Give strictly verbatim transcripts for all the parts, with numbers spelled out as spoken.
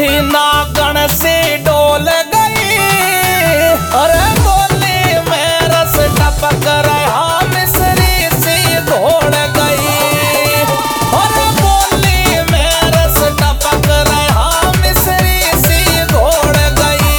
नागण से डोल गई। अरे बोली में रस टपक रहा मिसरी सी घोल गई। अरे बोली में रस टपक रहा मिसरी सी घोल गई।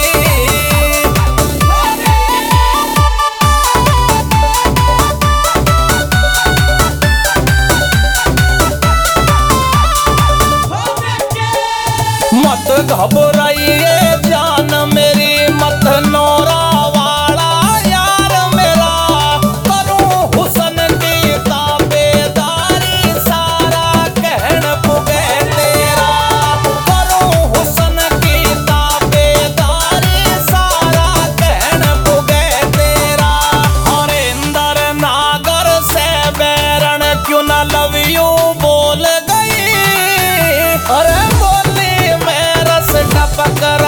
मत घबराइए जान मेरी, मत नौरा वाला यार मेरा। करूं हुस्न की ताबेदारी, सारा कहन पुगे तेरा। करूं हुस्न की ताबेदारी, सारा कहन पुगे तेरा। और इंदर नागर से बैरन क्यों न लव यू बोल गई। अरे बोली में रस टपक